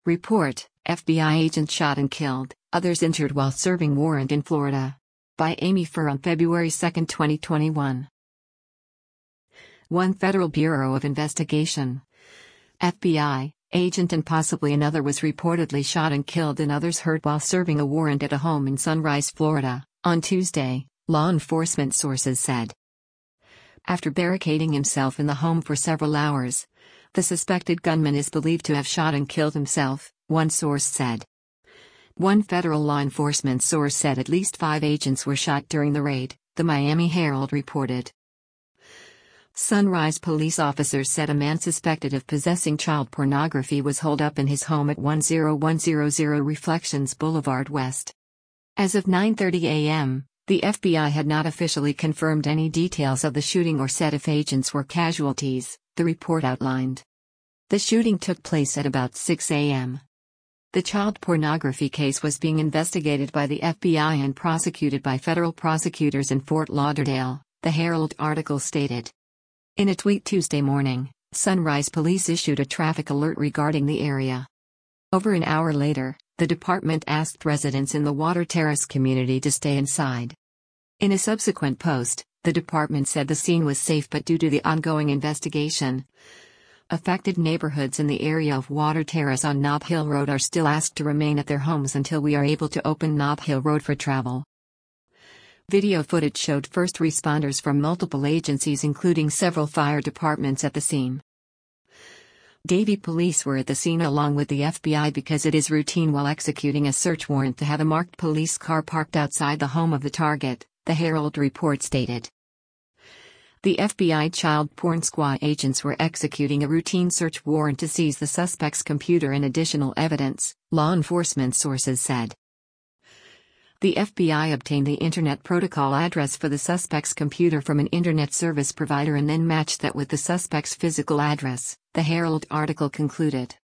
Report: FBI agent shot and killed, others injured while serving warrant in Florida. By Amy Furr on February 2, 2021. One Federal Bureau of Investigation. FBI agent and possibly another was reportedly shot and killed and others hurt while serving a warrant at a home in Sunrise, Florida, on Tuesday, law enforcement sources said. After barricading himself in the home for several hours, the suspected gunman is believed to have shot and killed himself, one source said. One federal law enforcement source said at least 5 agents were shot during the raid, the Miami Herald reported. Sunrise police officers said a man suspected of possessing child pornography was holed up in his home at 10100 Reflections Boulevard West. As of 9:30 a.m., the FBI had not officially confirmed any details of the shooting or said if agents were casualties, the report outlined. The shooting took place at about 6 a.m. The child pornography case was being investigated by the FBI and prosecuted by federal prosecutors in Fort Lauderdale, the Herald article stated. In a tweet Tuesday morning, Sunrise Police issued a traffic alert regarding the area. Over an hour later, the department asked residents in the Water Terrace community to stay inside. In a subsequent post, the department said the scene was safe but due to the ongoing investigation, affected neighborhoods in the area of Water Terrace on Nob Hill Road are still asked to remain at their homes until we are able to open Nob Hill Road for travel. Video footage showed first responders from multiple agencies including several fire departments at the scene. Davie police were at the scene along with the FBI because it is routine while executing a search warrant to have a marked police car parked outside the home of the target, the Herald report stated. The FBI Child Porn Squad agents were executing a routine search warrant to seize the suspect's computer and additional evidence, law enforcement sources said. The FBI obtained the Internet Protocol address for the suspect's computer from an Internet service provider and then matched that with the suspect's physical address, the Herald article concluded.